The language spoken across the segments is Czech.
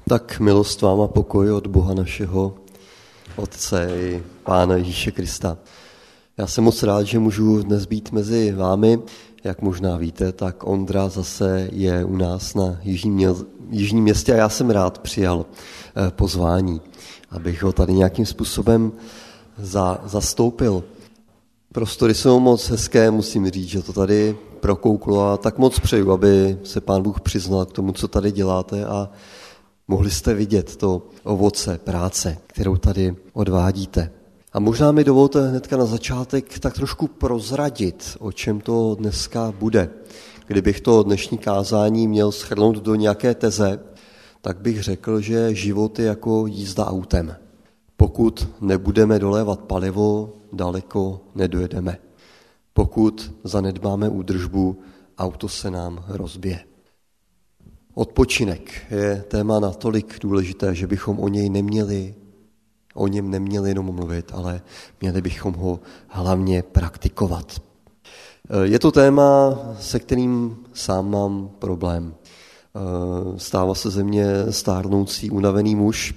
Tak milost vám a pokoj od Boha našeho, Otce i Pána Ježíše Krista. Já jsem moc rád, že můžu dnes být mezi vámi. Jak možná víte, tak Ondra zase je u nás na Jižním Městě a já jsem rád přijal pozvání, abych ho tady nějakým způsobem zastoupil. Prostory jsou moc hezké, musím říct, že to tady prokouklo a tak moc přeju, aby se Pán Bůh přiznal k tomu, co tady děláte a mohli jste vidět to ovoce práce, kterou tady odvádíte. A možná mi dovolte hnedka na začátek tak trošku prozradit, o čem to dneska bude. Kdybych to dnešní kázání měl shrnout do nějaké teze, tak bych řekl, že život je jako jízda autem. Pokud nebudeme dolévat palivo, daleko nedojedeme. Pokud zanedbáme údržbu, auto se nám rozbije. Odpočinek je téma natolik důležité, že bychom o něm neměli jenom mluvit, ale měli bychom ho hlavně praktikovat. Je to téma, se kterým sám mám problém. Stává se ze mě stárnoucí, unavený muž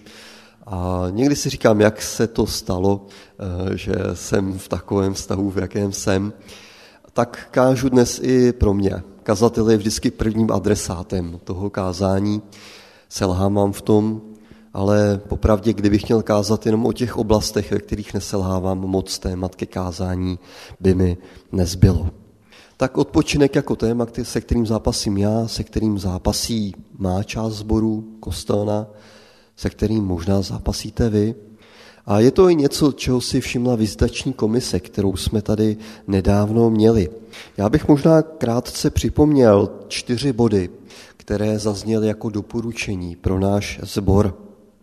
a někdy si říkám, jak se to stalo, že jsem v takovém stavu, v jakém jsem. Tak kážu dnes i pro mě. Kazatel je vždycky prvním adresátem toho kázání. Selhávám v tom, ale popravdě, kdybych měl kázat jenom o těch oblastech, ve kterých neselhávám, moc témat ke kázání by mi nezbylo. Tak odpočinek jako téma, se kterým zápasím já, se kterým zápasí má část sboru kostelna, se kterým možná zápasíte vy. A je to i něco, čeho si všimla vizitační komise, kterou jsme tady nedávno měli. Já bych možná krátce připomněl 4 body, které zazněly jako doporučení pro náš sbor.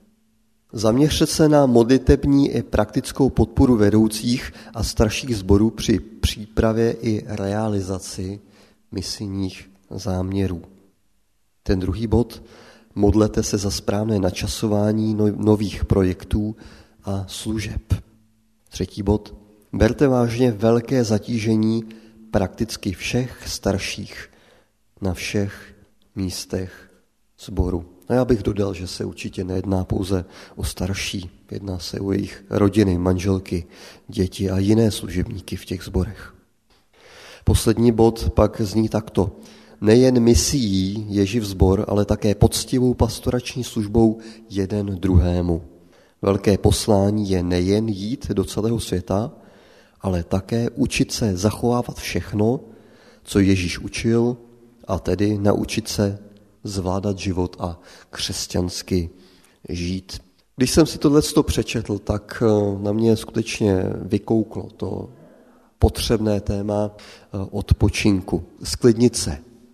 Zaměřit se na modlitební i praktickou podporu vedoucích a starších sborů při přípravě i realizaci misijních záměrů. Ten druhý bod, modlete se za správné načasování nových projektů a služeb. Třetí bod, berte vážně velké zatížení prakticky všech starších na všech místech sboru. A já bych dodal, že se určitě nejedná pouze o starší, jedná se o jejich rodiny, manželky, děti a jiné služebníky v těch sborech. Poslední bod pak zní takto. Nejen misií je živ sbor, ale také poctivou pastorační službou jeden druhému. Velké poslání je nejen jít do celého světa, ale také učit se zachovávat všechno, co Ježíš učil, a tedy naučit se zvládat život a křesťansky žít. Když jsem si tohleto přečetl, tak na mě skutečně vykouklo to potřebné téma odpočinku, sklidnit se,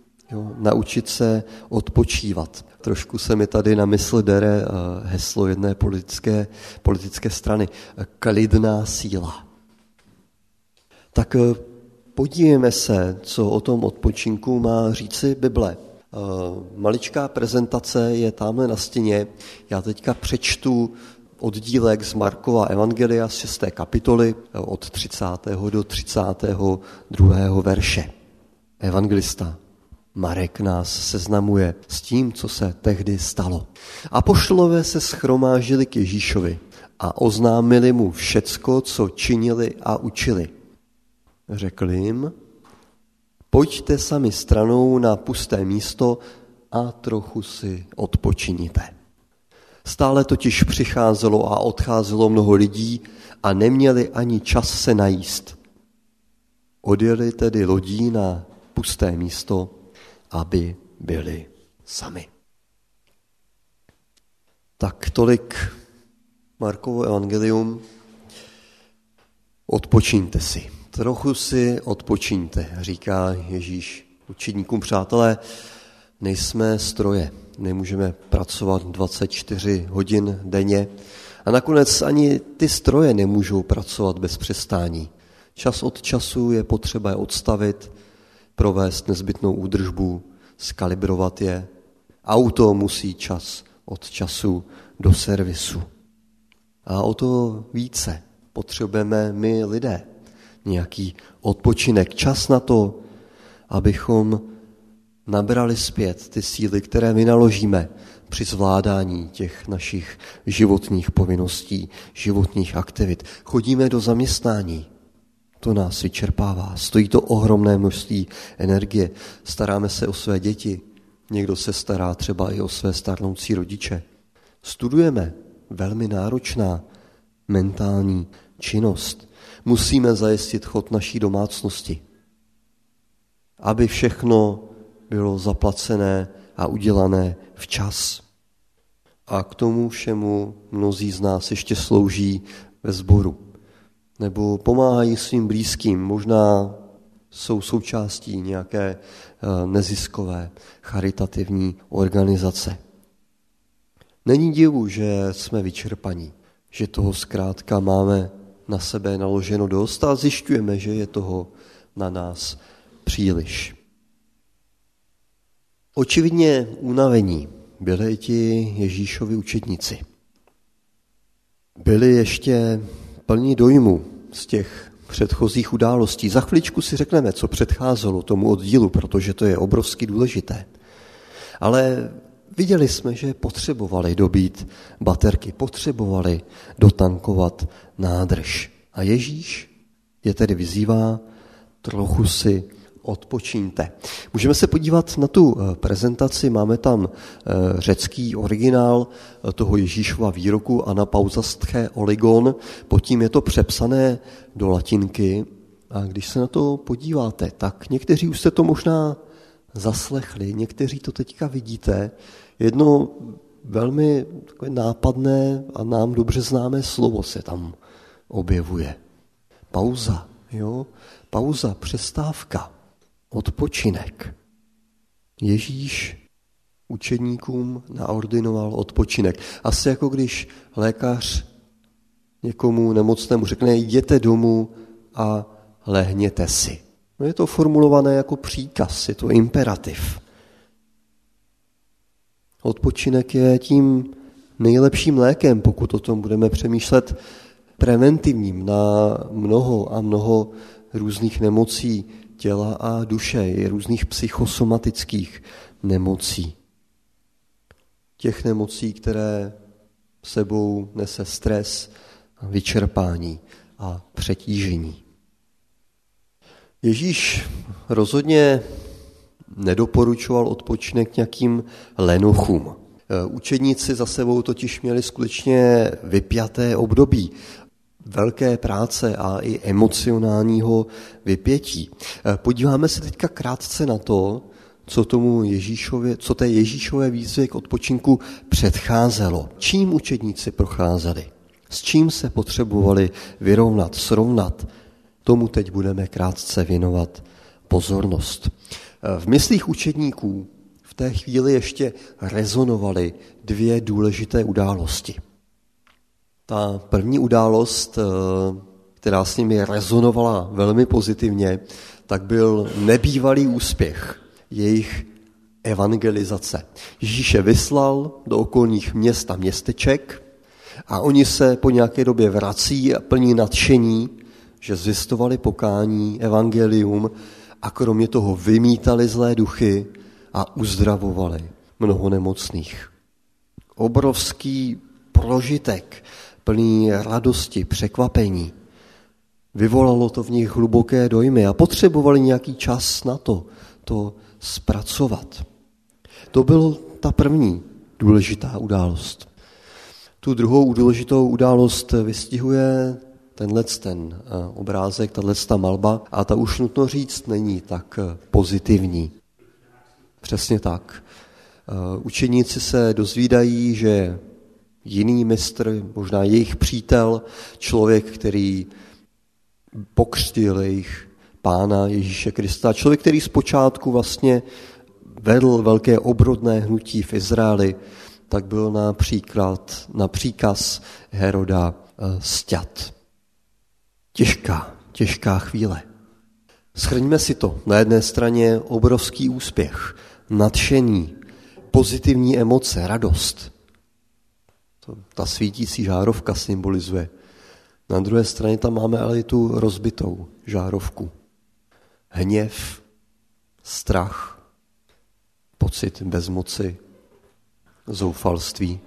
naučit se odpočívat. Trošku se mi tady na mysl dere heslo jedné politické strany. Klidná síla. Tak podívejme se, co o tom odpočinku má říci Bible. Maličká prezentace je tamhle na stěně. Já teďka přečtu oddílek z Markova evangelia z 6. kapitoly od 30. do 32. verše. Evangelista Marek nás seznamuje s tím, co se tehdy stalo. Apoštolové se shromáždili k Ježíšovi a oznámili mu všecko, co činili a učili. Řekl jim, pojďte sami stranou na pusté místo a trochu si odpočiníte. Stále totiž přicházelo a odcházelo mnoho lidí a neměli ani čas se najíst. Odjeli tedy lodí na pusté místo, aby byli sami. Tak tolik Markovo evangelium. Odpočíňte si. Trochu si odpočíňte, říká Ježíš učedníkům. Přátelé, nejsme stroje, nemůžeme pracovat 24 hodin denně a nakonec ani ty stroje nemůžou pracovat bez přestání. Čas od času je potřeba je odstavit, provést nezbytnou údržbu, skalibrovat je. Auto musí čas od času do servisu. A o to více potřebujeme my lidé. Nějaký odpočinek, čas na to, abychom nabrali zpět ty síly, které vynaložíme při zvládání těch našich životních povinností, životních aktivit. Chodíme do zaměstnání. To nás vyčerpává. Stojí to ohromné množství energie. Staráme se o své děti. Někdo se stará třeba i o své stárnoucí rodiče. Studujeme. Velmi náročná mentální činnost. Musíme zajistit chod naší domácnosti. Aby všechno bylo zaplacené a udělané včas. A k tomu všemu mnozí z nás ještě slouží ve sboru. Nebo pomáhají svým blízkým, možná jsou součástí nějaké neziskové charitativní organizace. Není divu, že jsme vyčerpaní, že toho zkrátka máme na sebe naloženo dost a zjišťujeme, že je toho na nás příliš. Očividně unavení byli i ti Ježíšovi učedníci. Byli ještě plní dojmu z těch předchozích událostí. Za chviličku si řekneme, co předcházelo tomu oddílu, protože to je obrovsky důležité. Ale viděli jsme, že potřebovali dobít baterky, potřebovali dotankovat nádrž. A Ježíš je tedy vyzývá, trochu si odpočíňte. Můžeme se podívat na tu prezentaci, máme tam řecký originál toho Ježíšova výroku anapauzastché oligon, pod tím je to přepsané do latinky a když se na to podíváte, tak někteří už jste to možná zaslechli, někteří to teďka vidíte, jedno velmi takové nápadné a nám dobře známé slovo se tam objevuje. Pauza, jo? Pauza, přestávka. Odpočinek. Ježíš učedníkům naordinoval odpočinek. Asi jako když lékař někomu nemocnému řekne, jděte domů a lehněte si. No je to formulované jako příkaz, je to imperativ. Odpočinek je tím nejlepším lékem, pokud o tom budeme přemýšlet, preventivním na mnoho a mnoho různých nemocí těla a duše, i různých psychosomatických nemocí. Těch nemocí, které sebou nese stres, vyčerpání a přetížení. Ježíš rozhodně nedoporučoval odpočinek nějakým lenochům. Učedníci za sebou totiž měli skutečně vypjaté období, velké práce a i emocionálního vypětí. Podíváme se teďka krátce na to, co té Ježíšové výzvě k odpočinku předcházelo. Čím učedníci procházeli? S čím se potřebovali vyrovnat, srovnat? Tomu teď budeme krátce věnovat pozornost. V myslích učedníků v té chvíli ještě rezonovaly dvě důležité události. Ta první událost, která s nimi rezonovala velmi pozitivně, tak byl nebývalý úspěch jejich evangelizace. Ježíš je vyslal do okolních měst a městeček a oni se po nějaké době vrací a plní nadšení, že zvěstovali pokání, evangelium a kromě toho vymítali zlé duchy a uzdravovali mnoho nemocných. Obrovský prožitek, plný radosti, překvapení. Vyvolalo to v nich hluboké dojmy a potřebovali nějaký čas na to zpracovat. To byla ta první důležitá událost. Tu druhou důležitou událost vystihuje ten obrázek, tato malba a ta už nutno říct není tak pozitivní. Přesně tak. Učeníci se dozvídají, že jiný mistr, možná jejich přítel, člověk, který pokřtil jejich Pána Ježíše Krista, člověk, který zpočátku vlastně vedl velké obrodné hnutí v Izraeli, tak byl na příkaz Heroda sťat. Těžká chvíle. Shrňme si to. Na jedné straně obrovský úspěch, nadšení, pozitivní emoce, radost. Ta svítící žárovka symbolizuje. Na druhé straně tam máme ale i tu rozbitou žárovku. Hněv, strach, pocit bezmoci zoufalství.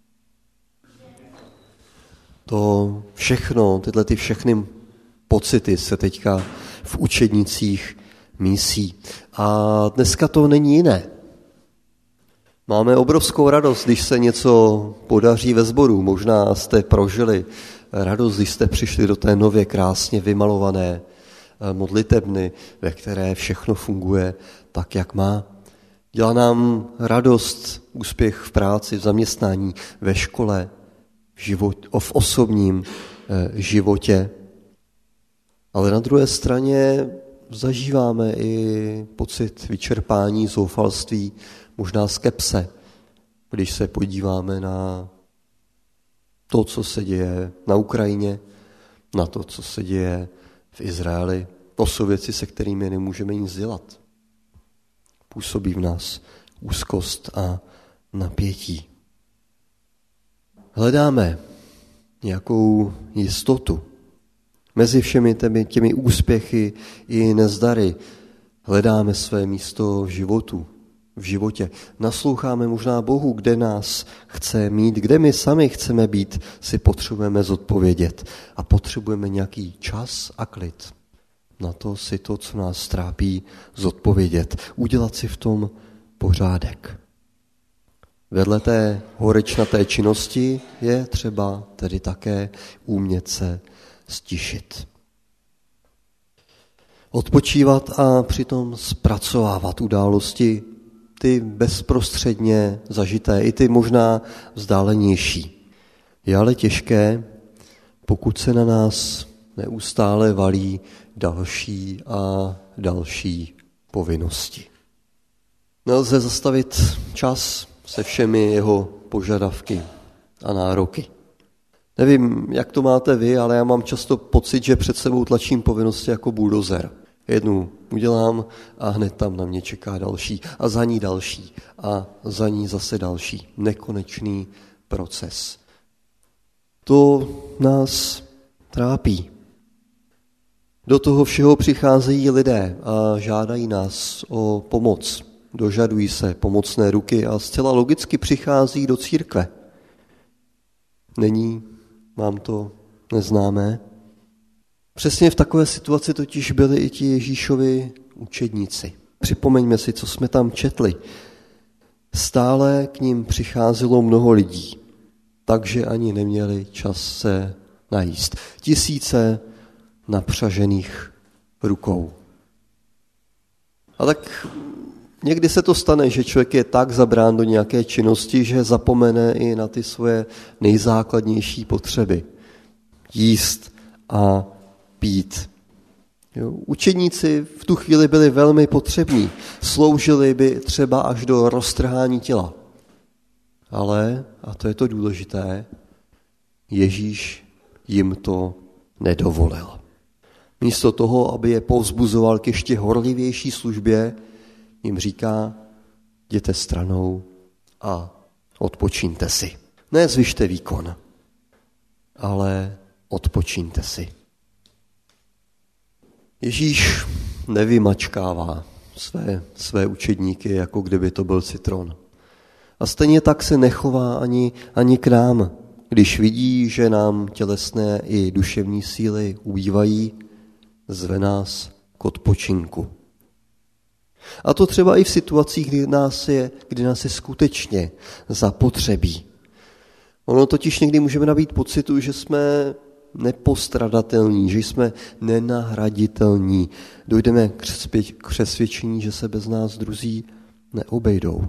To všechno, tyhle všechny pocity se teďka v učednicích mísí. A dneska to není jiné. Máme obrovskou radost, když se něco podaří ve sboru. Možná jste prožili radost, když jste přišli do té nově krásně vymalované modlitebny, ve které všechno funguje tak, jak má. Dělá nám radost, úspěch v práci, v zaměstnání, ve škole, v osobním životě. Ale na druhé straně zažíváme i pocit vyčerpání, zoufalství, možná skepse, když se podíváme na to, co se děje na Ukrajině, na to, co se děje v Izraeli. To jsou věci, se kterými nemůžeme nic dělat. Působí v nás úzkost a napětí. Hledáme nějakou jistotu. Mezi všemi těmi úspěchy i nezdary hledáme své místo v životě. Nasloucháme možná Bohu, kde nás chce mít, kde my sami chceme být, si potřebujeme zodpovědět. A potřebujeme nějaký čas a klid na to si to, co nás trápí, zodpovědět. Udělat si v tom pořádek. Vedle té horečnaté činnosti je třeba tedy také umět se stišit. Odpočívat a přitom zpracovávat události, ty bezprostředně zažité, i ty možná vzdálenější. Je ale těžké, pokud se na nás neustále valí další a další povinnosti. Nelze zastavit čas se všemi jeho požadavky a nároky. Nevím, jak to máte vy, ale já mám často pocit, že před sebou tlačím povinnosti jako buldozer. Jednu udělám a hned tam na mě čeká další a za ní další a za ní zase další. Nekonečný proces. To nás trápí. Do toho všeho přicházejí lidé a žádají nás o pomoc. Dožadují se pomocné ruky a zcela logicky přichází do církve. Není vám to neznámé? Přesně v takové situaci totiž byli i ti Ježíšovi učedníci. Připomeňme si, co jsme tam četli. Stále k ním přicházelo mnoho lidí, takže ani neměli čas se najíst. Tisíce napřažených rukou. A tak někdy se to stane, že člověk je tak zabrán do nějaké činnosti, že zapomene i na ty svoje nejzákladnější potřeby. Jíst a pít. Učedníci v tu chvíli byli velmi potřební. Sloužili by třeba až do roztrhání těla. Ale, a to je to důležité, Ježíš jim to nedovolil. Místo toho, aby je povzbuzoval k ještě horlivější službě, jim říká, jděte stranou a odpočíňte si. Ne zvyšte výkon, ale odpočíňte si. Ježíš nevymačkává své učedníky, jako kdyby to byl citron. A stejně tak se nechová ani k nám, když vidí, že nám tělesné i duševní síly ubývají, zve nás k odpočinku. A to třeba i v situacích, kdy nás je skutečně zapotřebí. Ono totiž někdy můžeme nabít pocitu, že jsme nepostradatelní, že jsme nenahraditelní. Dojdeme k přesvědčení, že se bez nás druzí neobejdou.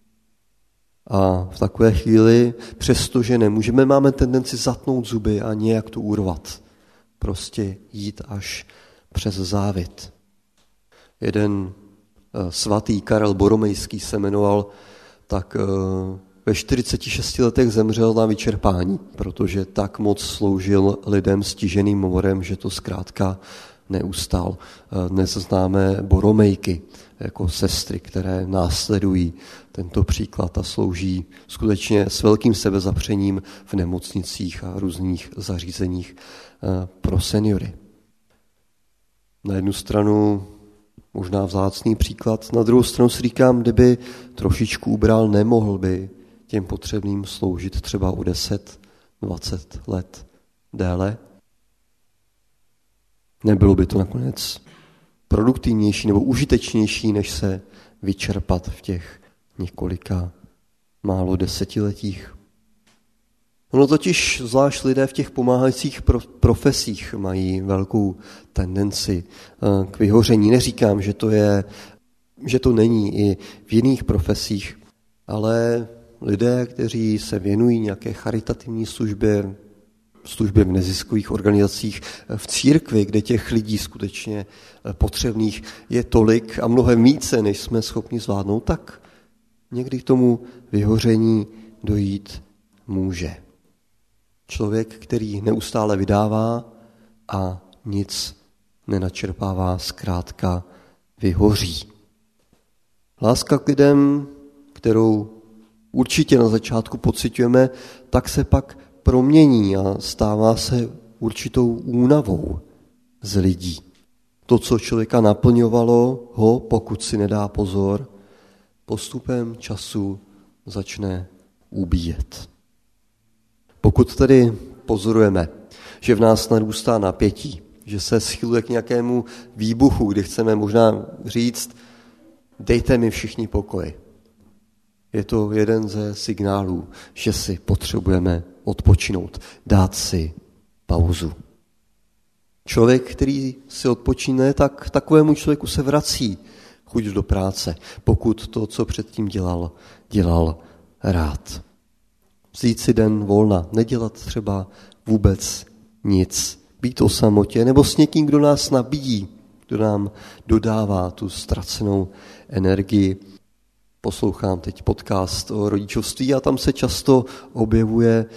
A v takové chvíli, přestože nemůžeme, máme tendenci zatnout zuby a nějak to urvat. Prostě jít až přes závit. Jeden svatý Karel Boromejský se jmenoval, tak ve 46 letech zemřel na vyčerpání, protože tak moc sloužil lidem stiženým morem, že to zkrátka neustál. Dnes známe Boromejky jako sestry, které následují tento příklad a slouží skutečně s velkým sebezapřením v nemocnicích a různých zařízeních pro seniory. Na jednu stranu možná vzácný příklad, na druhou stranu si říkám, kdyby trošičku ubral, nemohl by těm potřebným sloužit třeba o 10, 20 let déle? Nebylo by to nakonec produktivnější nebo užitečnější, než se vyčerpat v těch několika málo desetiletích? Ono totiž zvlášť lidé v těch pomáhajících profesích mají velkou tendenci k vyhoření. Neříkám, že to není i v jiných profesích, ale lidé, kteří se věnují nějaké charitativní službě v neziskových organizacích, v církvi, kde těch lidí skutečně potřebných je tolik a mnohem více, než jsme schopni zvládnout, tak někdy k tomu vyhoření dojít může. Člověk, který neustále vydává a nic nenačerpává, zkrátka vyhoří. Láska k lidem, kterou určitě na začátku pociťujeme, tak se pak promění a stává se určitou únavou z lidí. To, co člověka naplňovalo, ho, pokud si nedá pozor, postupem času začne ubíjet. Pokud tedy pozorujeme, že v nás narůstá napětí, že se schyluje k nějakému výbuchu, kdy chceme možná říct, dejte mi všichni pokoj. Je to jeden ze signálů, že si potřebujeme odpočinout, dát si pauzu. Člověk, který si odpočíne, tak takovému člověku se vrací chuť do práce, pokud to, co předtím dělal rád. Vzít si den volna, nedělat třeba vůbec nic, být o samotě, nebo s někým, kdo nás nabíjí, kdo nám dodává tu ztracenou energii. Poslouchám teď podcast o rodičovství a tam se často objevuje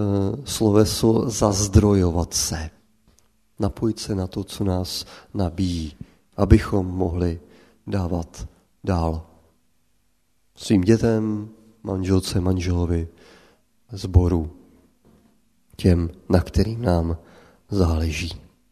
sloveso zazdrojovat se. Napojit se na to, co nás nabíjí, abychom mohli dávat dál. Svým dětem, manželce, manželovi, sboru, těm, na kterým nám záleží.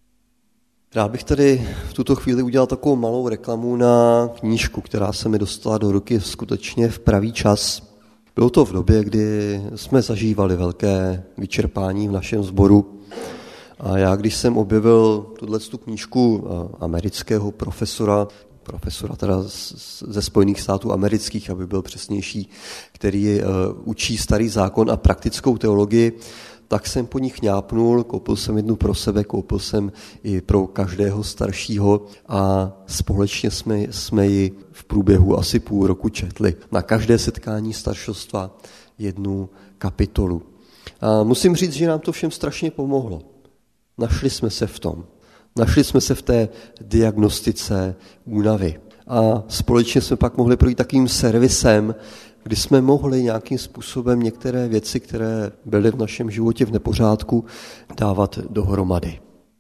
Rád bych tady v tuto chvíli udělal takovou malou reklamu na knížku, která se mi dostala do ruky skutečně v pravý čas. Bylo to v době, kdy jsme zažívali velké vyčerpání v našem sboru. A já, když jsem objevil tuto knížku amerického profesora teda ze Spojených států amerických, aby byl přesnější, který učí starý zákon a praktickou teologii, tak jsem po nich ňápnul, koupil jsem jednu pro sebe, koupil jsem i pro každého staršího a společně jsme ji v průběhu asi půl roku četli. Na každé setkání staršostva jednu kapitolu. A musím říct, že nám to všem strašně pomohlo. Našli jsme se v tom. Našli jsme se v té diagnostice únavy. A společně jsme pak mohli projít takovým servisem, kdy jsme mohli nějakým způsobem některé věci, které byly v našem životě v nepořádku, dávat dohromady.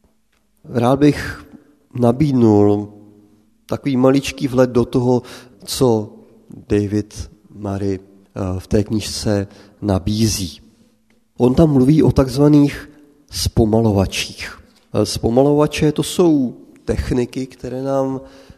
Rád bych nabídnul takový maličký vhled do toho, co David Murray v té knížce nabízí. On tam mluví o takzvaných zpomalovačích. Zpomalovače to jsou techniky, které nám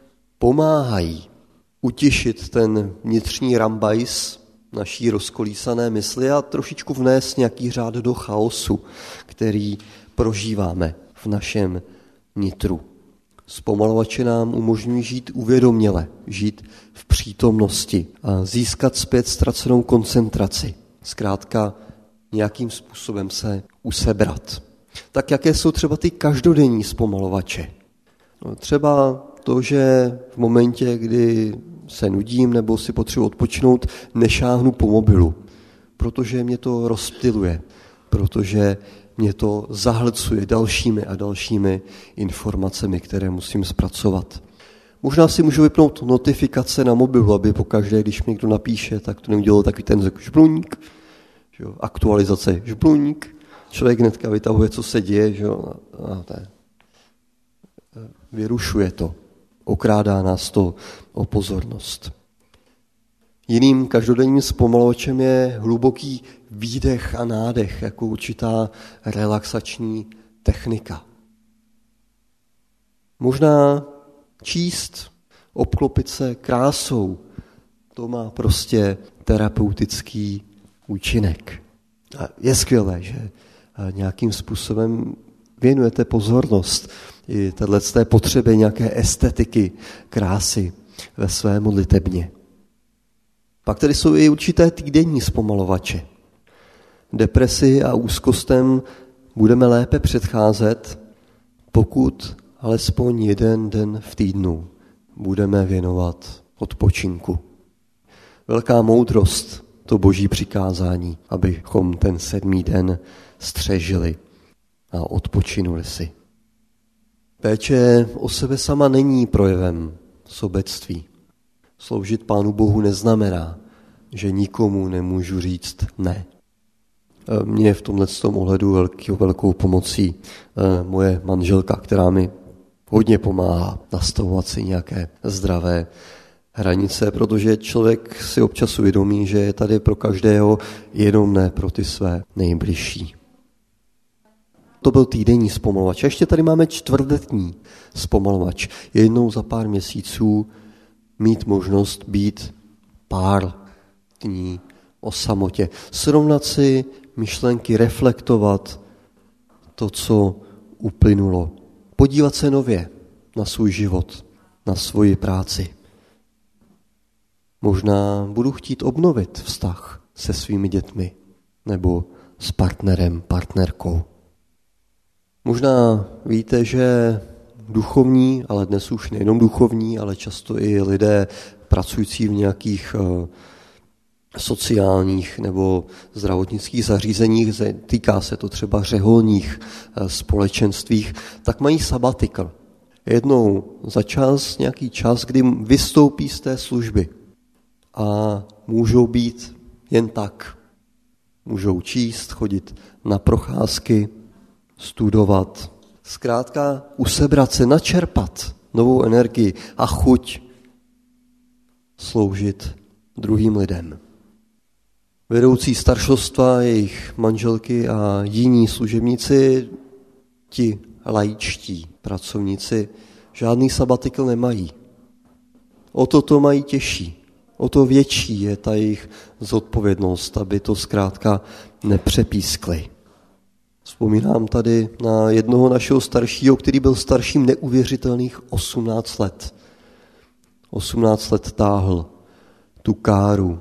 pomáhají utišit ten vnitřní rambajs naší rozkolísané mysli a trošičku vnést nějaký řád do chaosu, který prožíváme v našem nitru. Zpomalovače nám umožňují žít uvědoměle, žít v přítomnosti a získat zpět ztracenou koncentraci. Zkrátka nějakým způsobem se usebrat. Tak jaké jsou třeba ty každodenní zpomalovače? No, třeba to, že v momentě, kdy se nudím nebo si potřebuji odpočinout, nešáhnu po mobilu, protože mě to rozptyluje, protože mě to zahlcuje dalšími a dalšími informacemi, které musím zpracovat. Možná si můžu vypnout notifikace na mobilu, aby pokaždé, když mi někdo napíše, tak to neudělal takový ten žbluník, aktualizace žbluník, člověk hnedka vytahuje, co se děje, vyrušuje to. Okrádá nás to o pozornost. Jiným každodenním zpomalovačem je hluboký výdech a nádech, jako určitá relaxační technika. Možná číst, obklopit se krásou, to má prostě terapeutický účinek. A je skvělé, že nějakým způsobem věnujete pozornost i této potřebě nějaké estetiky, krásy ve své modlitebně. Pak tady jsou i určité týdenní zpomalovače. Depresi a úzkostem budeme lépe předcházet, pokud alespoň jeden den v týdnu budeme věnovat odpočinku. Velká moudrost, to boží přikázání, abychom ten 7. den střežili a odpočinuli si. Péče o sebe sama není projevem sobectví. Sloužit Pánu Bohu neznamená, že nikomu nemůžu říct ne. Mně v tomhle ohledu velkou pomocí moje manželka, která mi hodně pomáhá nastavovat si nějaké zdravé hranice, protože člověk si občas uvědomí, že je tady pro každého, jenom ne pro ty své nejbližší. To byl týdenní zpomalovač. A ještě tady máme čtvrtletní zpomalovač. Jednou za pár měsíců mít možnost být pár dní o samotě. Srovnat si myšlenky, reflektovat to, co uplynulo. Podívat se nově na svůj život, na svoji práci. Možná budu chtít obnovit vztah se svými dětmi nebo s partnerem, partnerkou. Možná víte, že duchovní, ale dnes už nejenom duchovní, ale často i lidé pracující v nějakých sociálních nebo zdravotnických zařízeních, týká se to třeba řeholních společenstvích, tak mají sabatikl. Jednou za čas, nějaký čas, kdy vystoupí z té služby a můžou být jen tak. Můžou číst, chodit na procházky, studovat, zkrátka usebrat se, načerpat novou energii a chuť sloužit druhým lidem. Vedoucí staršostva, jejich manželky a jiní služebníci, ti laičtí pracovníci, žádný sabatikl nemají. O to mají těžší, o to větší je ta jejich zodpovědnost, aby to zkrátka nepřepískli. Vzpomínám tady na jednoho našeho staršího, který byl starším neuvěřitelných 18 let. 18 let táhl tu káru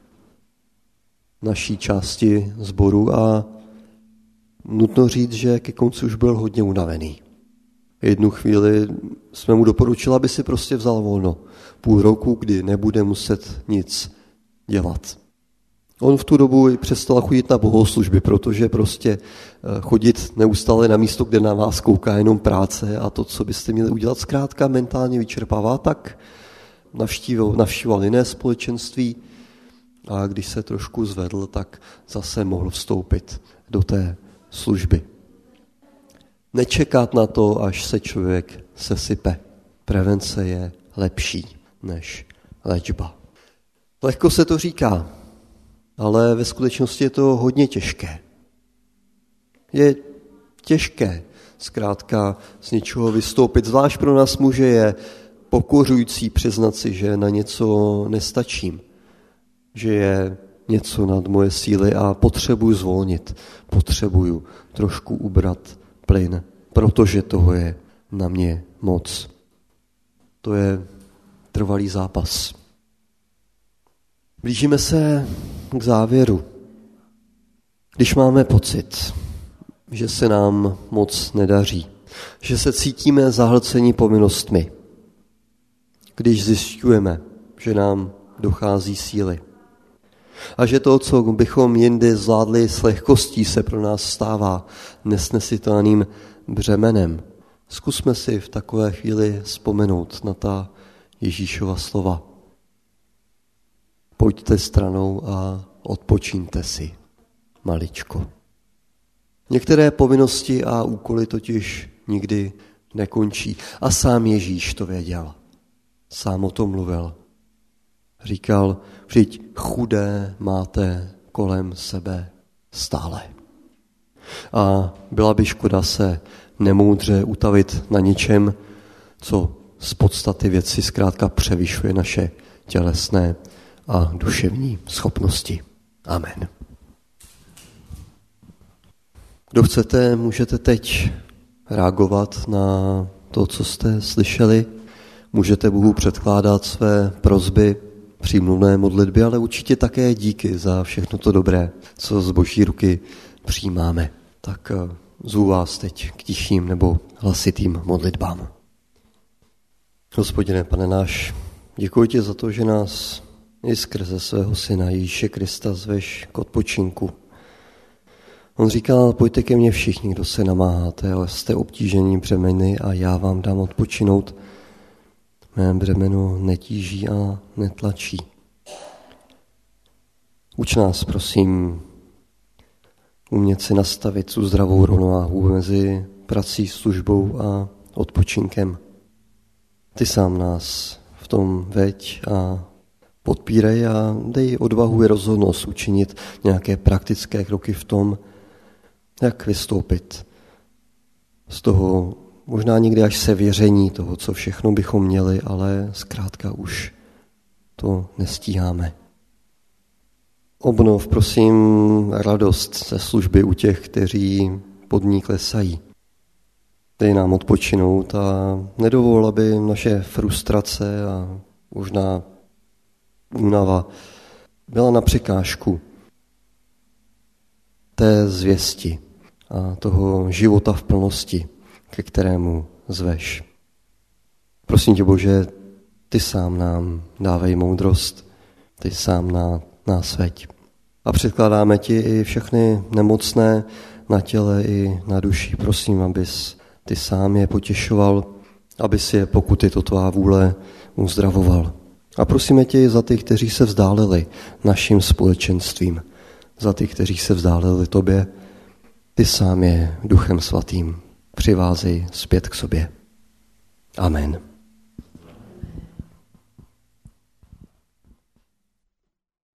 naší části sboru a nutno říct, že ke konci už byl hodně unavený. Jednu chvíli jsme mu doporučili, aby si prostě vzal volno. Půl roku, kdy nebude muset nic dělat. On v tu dobu přestal chodit na bohoslužby, protože prostě chodit neustále na místo, kde na vás kouká jenom práce a to, co byste měli udělat, zkrátka mentálně vyčerpává, tak navštíval jiné společenství a když se trošku zvedl, tak zase mohl vstoupit do té služby. Nečekat na to, až se člověk sesype. Prevence je lepší než léčba. Lehko se to říká, ale ve skutečnosti je to hodně těžké. Je těžké zkrátka z něčeho vystoupit, zvlášť pro nás muže je pokořující přiznat si, že na něco nestačím, že je něco nad moje síly a potřebuji zvolnit, potřebuji trošku ubrat plyn, protože toho je na mě moc. To je trvalý zápas. Blížíme se k závěru. Když máme pocit, že se nám moc nedaří, že se cítíme zahlceni povinnostmi, když zjišťujeme, že nám dochází síly a že to, co bychom jindy zvládli s lehkostí, se pro nás stává nesnesitelným břemenem. Zkusme si v takové chvíli vzpomenout na ta Ježíšova slova. Pojďte stranou a odpočíňte si maličko. Některé povinnosti a úkoly totiž nikdy nekončí. A sám Ježíš to věděl. Sám o tom mluvil. Říkal, vždyť chudé máte kolem sebe stále. A byla by škoda se nemoudře utavit na něčem, co z podstaty věci zkrátka převyšuje naše tělesné a duševní schopnosti. Amen. Kdo chcete, můžete teď reagovat na to, co jste slyšeli. Můžete Bohu předkládat své prosby, přímluvné modlitby, ale určitě také díky za všechno to dobré, co z Boží ruky přijímáme. Tak zvu vás teď k tichým nebo hlasitým modlitbám. Hospodine, Pane náš, děkuji ti za to, že nás i skrze svého Syna Ježíše Krista zveš k odpočinku. On říkal, pojďte ke mně všichni, kdo se namáháte, ale jste obtížení břemeny a já vám dám odpočinout. Mé břemeno netíží a netlačí. Uč nás, prosím, umět si nastavit tu zdravou rovnováhu mezi prací, službou a odpočinkem. Ty sám nás v tom veď a podpírej a dej odvahu i rozhodnost učinit nějaké praktické kroky v tom, jak vystoupit z toho možná někdy až sevěření toho, co všechno bychom měli, ale zkrátka už to nestíháme. Obnov, prosím, radost ze služby u těch, kteří pod ní klesají. Dej nám odpočinout a nedovol, aby naše frustrace a možná únava byla na překážku té zvěsti a toho života v plnosti, ke kterému zveš. Prosím tě, Bože, ty sám nám dávej moudrost, ty sám nás veď. A předkládáme ti i všechny nemocné na těle i na duši. Prosím, abys ty sám je potěšoval, abys je, pokud je to tvá vůle, uzdravoval. A prosíme tě za ty, kteří se vzdálili naším společenstvím, za ty, kteří se vzdálili tobě, ty sám je Duchem Svatým přivázej zpět k sobě. Amen.